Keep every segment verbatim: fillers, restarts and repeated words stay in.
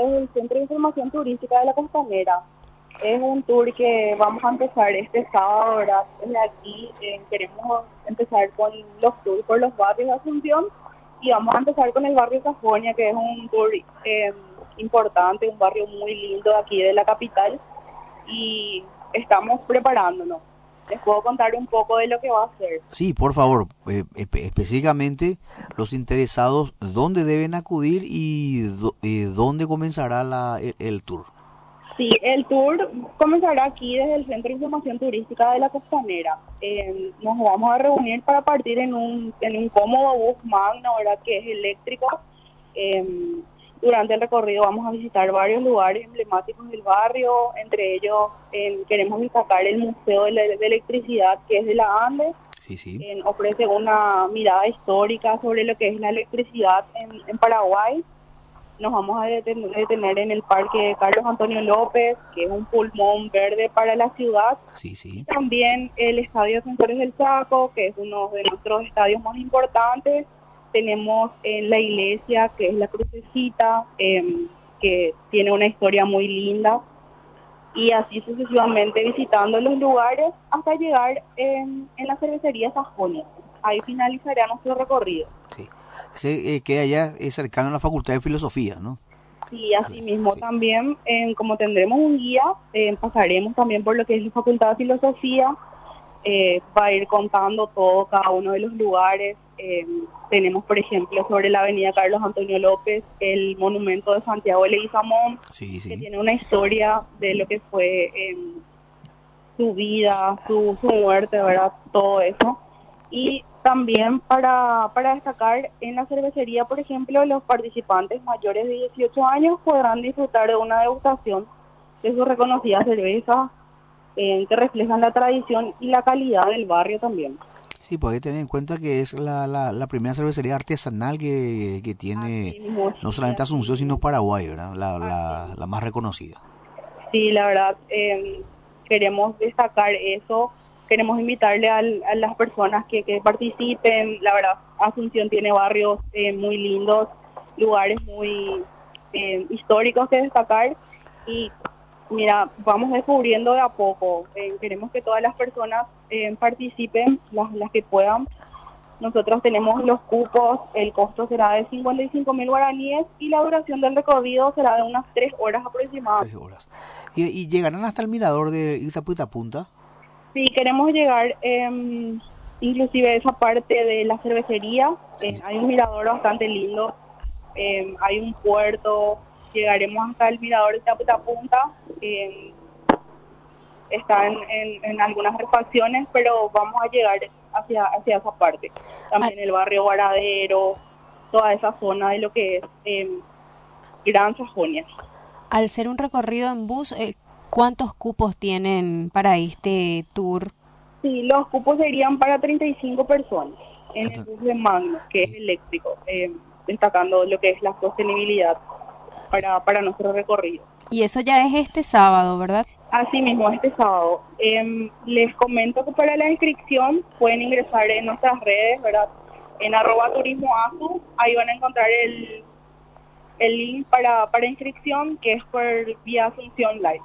desde el Centro de Información Turística de la Costanera. Es un tour que vamos a empezar este sábado, ¿verdad? Desde aquí eh, queremos empezar con los tours por los barrios de Asunción y vamos a empezar con el barrio Sajonia, que es un tour eh, importante, un barrio muy lindo aquí de la capital, y estamos preparándonos. Les puedo contar un poco de lo que va a ser. Sí, por favor, eh, espe- específicamente los interesados, ¿dónde deben acudir y do- eh, dónde comenzará la, el, el tour? Sí, el tour comenzará aquí desde el Centro de Información Turística de la Costanera. Eh, nos vamos a reunir para partir en un, en un cómodo bus magno, ¿verdad? Que es eléctrico. Eh, durante el recorrido vamos a visitar varios lugares emblemáticos del barrio, entre ellos eh, queremos destacar el Museo de, la, de Electricidad, que es de la ANDE. Sí, sí. Eh, ofrece una mirada histórica sobre lo que es la electricidad en, en Paraguay. Nos vamos a detener, detener en el Parque Carlos Antonio López, que es un pulmón verde para la ciudad. Sí, sí. También el Estadio Ascensores del Chaco, que es uno de nuestros estadios más importantes. Tenemos en la iglesia, que es la Crucecita, eh, que tiene una historia muy linda. Y así sucesivamente visitando los lugares hasta llegar en, en la cervecería Sajonia. Ahí finalizará nuestro recorrido. Sí. Ese eh, queda allá eh, cercano a la Facultad de Filosofía, ¿no? Sí, así mismo Sí. también, eh, como tendremos un guía, eh, pasaremos también por lo que es la Facultad de Filosofía, eh, va a ir contando todo, cada uno de los lugares. Eh, tenemos, por ejemplo, sobre la avenida Carlos Antonio López, el monumento de Santiago de Leguizamón, Sí, sí. que tiene una historia de lo que fue eh, su vida, su, su muerte, ¿verdad? Todo eso. Y también para, para destacar, en la cervecería, por ejemplo, los participantes mayores de dieciocho años podrán disfrutar de una degustación de sus reconocidas cervezas eh, que reflejan la tradición y la calidad del barrio también. Sí, pues hay que tener en cuenta que es la, la, la primera cervecería artesanal que, que tiene Así mismo, no sí, solamente así Asunción, sino mismo. Paraguay, ¿verdad? La, la, Así. la más reconocida. Sí, la verdad, eh, queremos destacar eso. Queremos invitarle al, a las personas que, que participen. La verdad, Asunción tiene barrios eh, muy lindos, lugares muy eh, históricos que destacar. Y mira, vamos descubriendo de a poco. Eh, queremos que todas las personas eh, participen, las, las que puedan. Nosotros tenemos los cupos, el costo será de cincuenta y cinco mil guaraníes y la duración del recorrido será de unas tres horas aproximadamente. Tres horas. ¿Y, y llegarán hasta el mirador de Itapuita Punta? Sí, queremos llegar eh, inclusive a esa parte de la cervecería. Sí, Eh, sí. hay un mirador bastante lindo, eh, hay un puerto, llegaremos hasta el mirador de Itapuita Punta. Eh, está en, en, en algunas refacciones, pero vamos a llegar hacia, hacia esa parte. También el barrio Varadero, toda esa zona de lo que es eh, Gran Sajonia. Al ser un recorrido en bus, eh, ¿cuántos cupos tienen para este tour? Sí, los cupos serían para treinta y cinco personas en el bus de Magno, que es Sí. eléctrico, eh, destacando lo que es la sostenibilidad para, para nuestro recorrido. Y eso ya es este sábado, ¿verdad? Así mismo, este sábado. Eh, les comento que para la inscripción pueden ingresar en nuestras redes, ¿verdad? En arroba turismo asu, ahí van a encontrar el, el link para, para inscripción, que es por vía Asunción Live.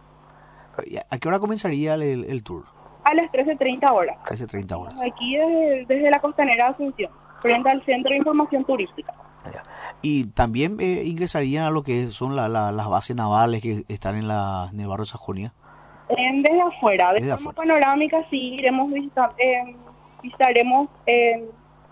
¿A qué hora comenzaría el, el, el tour? A las trece treinta horas. trece treinta horas. Aquí desde, desde la Costanera de Asunción, frente al Centro de Información Turística. Y también eh, ingresarían a lo que son la, la, las bases navales que están en, la, en el barrio Sajonia. Eh, desde afuera, de Desde forma afuera. panorámica, sí, iremos visitar, eh, visitaremos eh,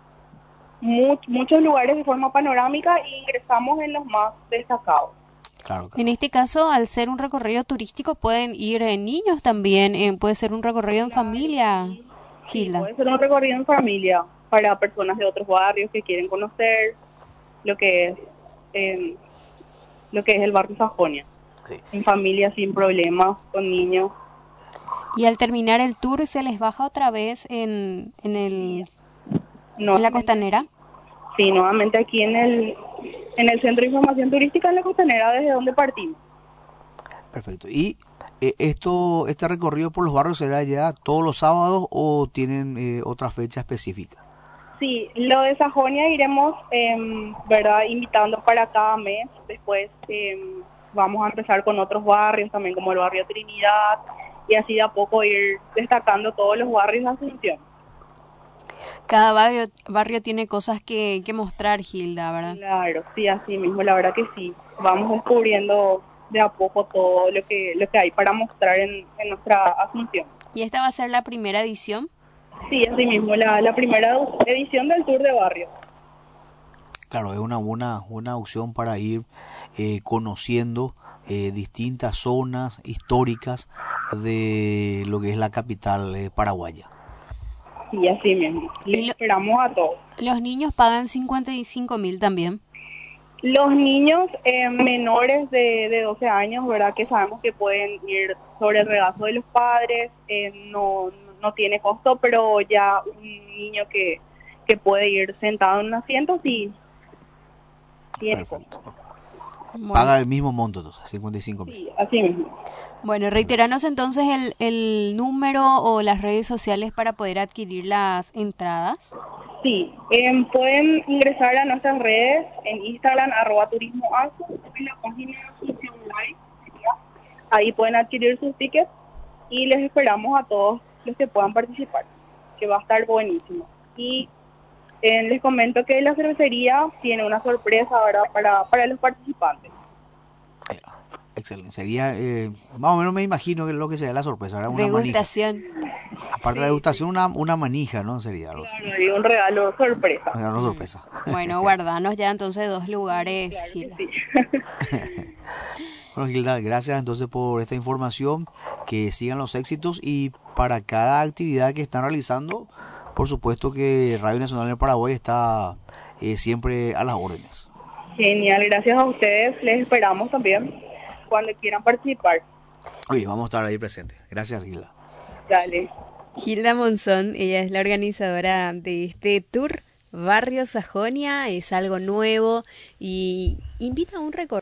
mu muchos lugares de forma panorámica e ingresamos en los más destacados. Claro, claro. En este caso, al ser un recorrido turístico, pueden ir eh, niños también, eh, puede ser un recorrido en Claro, familia, sí, sí, Gilda. puede ser un recorrido en familia para personas de otros barrios que quieren conocer lo que es eh, lo que es el barrio Sajonia. Sí. En familia sin problemas, con niños. Y al terminar el tour, ¿se les baja otra vez en, en, el, en la Nuevamente- costanera? Sí, nuevamente aquí en el en el Centro de Información Turística en la Costanera, desde donde partimos. Perfecto. ¿Y eh, esto este recorrido por los barrios será ya todos los sábados o tienen eh, otra fecha específica? Sí, lo de Sajonia iremos, em, ¿verdad? Invitando para cada mes. Después em, vamos a empezar con otros barrios también, como el barrio Trinidad, y así de a poco ir destacando todos los barrios de Asunción. Cada barrio, barrio tiene cosas que, que mostrar, Gilda, ¿verdad? Claro, sí, así mismo, la verdad que sí. Vamos descubriendo de a poco todo lo que lo que hay para mostrar en, en nuestra Asunción. ¿Y esta va a ser la primera edición? Sí, así mismo, la, la primera edición del Tour de Barrio. Claro, es una buena, una opción para ir eh, conociendo eh, distintas zonas históricas de lo que es la capital eh, paraguaya. Sí, así mismo. Les Y lo- esperamos a todos. Los niños pagan cincuenta y cinco mil también. Los niños eh, menores de, de doce años, ¿verdad? Que sabemos que pueden ir sobre el regazo de los padres, eh, no, no tiene costo, pero ya un niño que, que puede ir sentado en un asiento, sí, tiene costo. Perfecto. Bueno, Paga el mismo monto entonces, cincuenta y cinco mil. Sí, así mismo. bueno, reiteranos entonces el, el número o las redes sociales para poder adquirir las entradas. Sí, em, pueden ingresar a nuestras redes en Instagram, arroba turismo asu, en la página de Asunción Live. Ahí pueden adquirir sus tickets y les esperamos a todos los que puedan participar, que va a estar buenísimo. Y eh, les comento que la cervecería tiene una sorpresa ahora para, para los participantes. Eh, Excelente. Sería, eh, más o menos me imagino que es lo que sería la sorpresa, ¿verdad? Una manija. Degustación. Aparte de la degustación, una, una manija, ¿no? Sería algo así. Claro, y un regalo sorpresa. Una gran sorpresa. Bueno, guardanos ya entonces dos lugares, Claro que Gilda. sí. Bueno, Gilda, gracias entonces por esta información, que sigan los éxitos y para cada actividad que están realizando, por supuesto que Radio Nacional del Paraguay está eh, siempre a las órdenes. Genial, gracias a ustedes. Les esperamos también cuando quieran participar. Oye, vamos a estar ahí presentes. Gracias, Gilda. Dale. Gilda Monzón, ella es la organizadora de este tour Barrio Sajonia, es algo nuevo y invita a un recorrido.